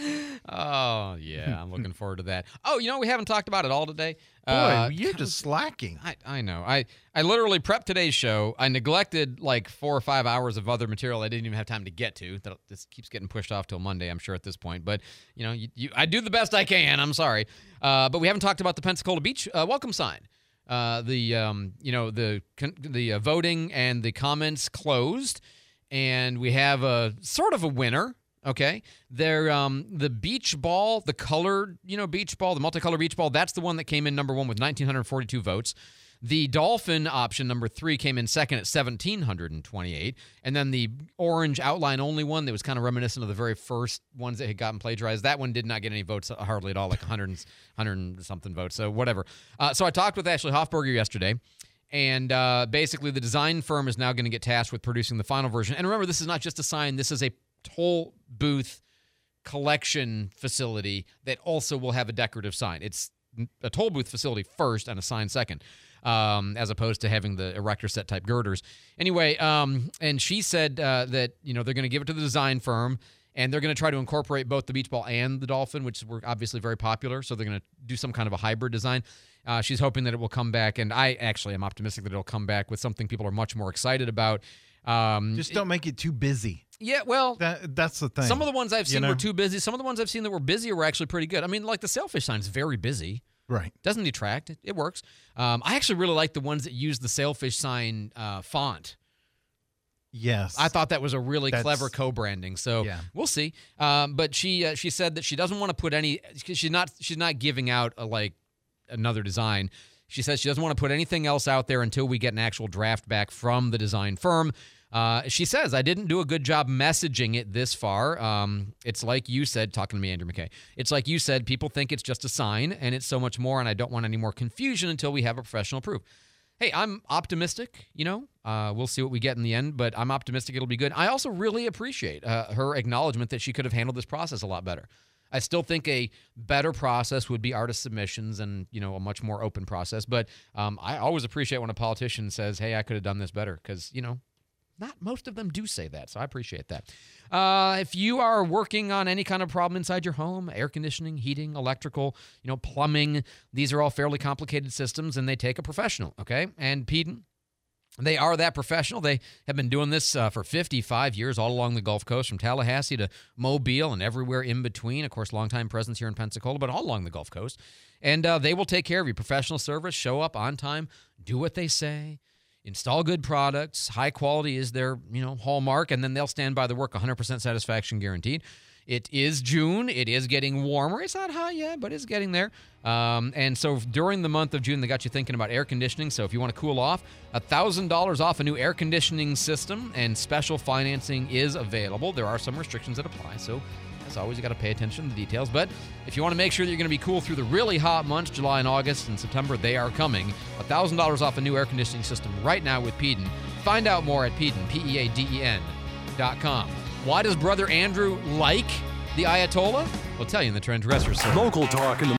Oh, yeah. I'm looking forward to that. Oh, you know, we haven't talked about it all today. Boy, Uh, you're just slacking. I, I know. I, I literally prepped today's show. I neglected like four or five hours of other material I didn't even have time to get to. That This keeps getting pushed off till Monday, I'm sure, at this point. But, you know, you, you, I do the best I can. I'm sorry. Uh, but we haven't talked about the Pensacola Beach uh, welcome sign. Uh, the, um, you know, the, the uh, voting and the comments closed. And we have a sort of a winner. Okay, they're um, the beach ball, the colored, you know, beach ball, the multicolor beach ball. That's the one that came in number one with one thousand nine hundred forty-two votes. The dolphin option, number three, came in second at one thousand seven hundred twenty-eight. And then the orange outline only one that was kind of reminiscent of the very first ones that had gotten plagiarized. That one did not get any votes hardly at all, like one hundred, one hundred something votes. So whatever. Uh, so I talked with Ashley Hoffberger yesterday. And uh, basically, the design firm is now going to get tasked with producing the final version. And remember, this is not just a sign. This is a toll booth collection facility that also will have a decorative sign. It's a toll booth facility first and a sign second, um, as opposed to having the erector set type girders. Anyway, um, and she said uh, that, you know, they're going to give it to the design firm, and they're going to try to incorporate both the beach ball and the dolphin, which were obviously very popular. So they're going to do some kind of a hybrid design. Uh, she's hoping that it will come back, and I actually am optimistic that it'll come back with something people are much more excited about. Um, Just don't make it too busy. Yeah, well, that, that's the thing. some of the ones I've You seen know? were too busy. Some of the ones I've seen that were busy were actually pretty good. I mean, like the Sailfish sign is very busy. Right. Doesn't detract. It, it works. Um, I actually really like the ones that use the Sailfish sign uh, font. Yes. I thought that was a really That's- clever co-branding. So Yeah. we'll see. Um, but she uh, she said that she doesn't want to put any. She's not she's not giving out a, like another design. She says she doesn't want to put anything else out there until we get an actual draft back from the design firm. Uh, she says, I didn't do a good job messaging it this far. Um, it's like you said, talking to me, Andrew McKay. It's like you said, people think it's just a sign, and it's so much more, and I don't want any more confusion until we have a professional proof. hey, I'm optimistic, you know. Uh, we'll see what we get in the end, but I'm optimistic it'll be good. I also really appreciate uh, her acknowledgement that she could have handled this process a lot better. I still think a better process would be artist submissions and, you know, a much more open process. But um, I always appreciate when a politician says, hey, I could have done this better, because, you know, not most of them do say that, so I appreciate that. Uh, if you are working on any kind of problem inside your home, air conditioning, heating, electrical, you know, plumbing, these are all fairly complicated systems, and they take a professional, okay? And Peden, they are that professional. They have been doing this uh, for fifty-five years all along the Gulf Coast, from Tallahassee to Mobile and everywhere in between. Of course, longtime presence here in Pensacola, but all along the Gulf Coast. And uh, they will take care of you. Professional service, show up on time, do what they say, install good products. High quality is their, you know, hallmark, and then they'll stand by the work, one hundred percent satisfaction guaranteed. It is June. It is getting warmer. It's not hot yet, but it's getting there. Um, and so during the month of June, they got you thinking about air conditioning. So if you want to cool off, one thousand dollars off a new air conditioning system, and special financing is available. There are some restrictions that apply, so as always, you got to pay attention to the details. But if you want to make sure that you're going to be cool through the really hot months, July and August and September, they are coming. one thousand dollars off a new air conditioning system right now with Peden. Find out more at Peden, P E A D E N dot com. Why does Brother Andrew like the Ayatollah? We'll tell you in the Transgressors. Local talk in the